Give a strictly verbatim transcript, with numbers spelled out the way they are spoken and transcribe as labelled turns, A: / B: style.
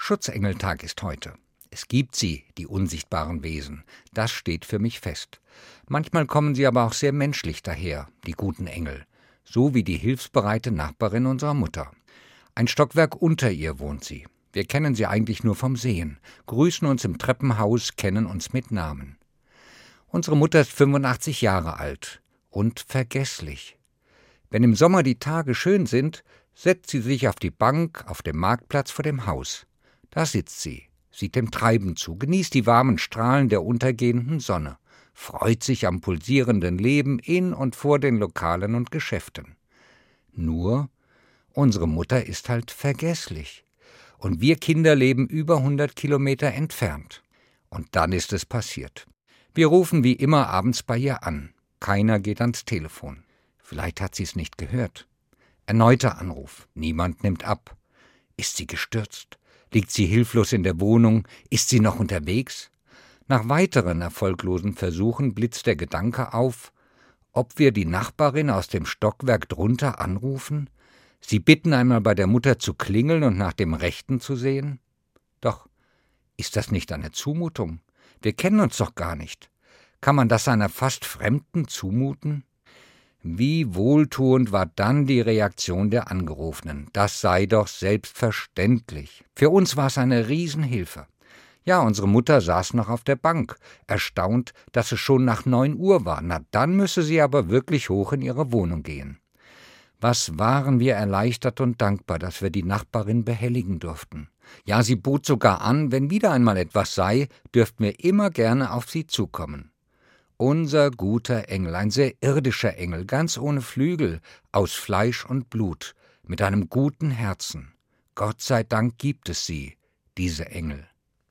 A: Schutzengeltag ist heute. Es gibt sie, die unsichtbaren Wesen. Das steht für mich fest. Manchmal kommen sie aber auch sehr menschlich daher, die guten Engel. So wie die hilfsbereite Nachbarin unserer Mutter. Ein Stockwerk unter ihr wohnt sie. Wir kennen sie eigentlich nur vom Sehen, grüßen uns im Treppenhaus, kennen uns mit Namen. Unsere Mutter ist fünfundachtzig Jahre alt und vergesslich. Wenn im Sommer die Tage schön sind, setzt sie sich auf die Bank auf dem Marktplatz vor dem Haus. Da sitzt sie, sieht dem Treiben zu, genießt die warmen Strahlen der untergehenden Sonne, freut sich am pulsierenden Leben in und vor den Lokalen und Geschäften. Nur, unsere Mutter ist halt vergesslich. Und wir Kinder leben über hundert Kilometer entfernt. Und dann ist es passiert. Wir rufen wie immer abends bei ihr an. Keiner geht ans Telefon. Vielleicht hat sie es nicht gehört. Erneuter Anruf. Niemand nimmt ab. Ist sie gestürzt? Liegt sie hilflos in der Wohnung? Ist sie noch unterwegs? Nach weiteren erfolglosen Versuchen blitzt der Gedanke auf, ob wir die Nachbarin aus dem Stockwerk drunter anrufen, sie bitten, einmal bei der Mutter zu klingeln und nach dem Rechten zu sehen? Doch, ist das nicht eine Zumutung? Wir kennen uns doch gar nicht. Kann man das einer fast Fremden zumuten? Wie wohltuend war dann die Reaktion der Angerufenen. Das sei doch selbstverständlich. Für uns war es eine Riesenhilfe. Ja, unsere Mutter saß noch auf der Bank, erstaunt, dass es schon nach neun Uhr war. Na, dann müsse sie aber wirklich hoch in ihre Wohnung gehen. Was waren wir erleichtert und dankbar, dass wir die Nachbarin behelligen durften. Ja, sie bot sogar an, wenn wieder einmal etwas sei, dürften wir immer gerne auf sie zukommen. Unser guter Engel, ein sehr irdischer Engel, ganz ohne Flügel, aus Fleisch und Blut, mit einem guten Herzen. Gott sei Dank gibt es sie, diese Engel.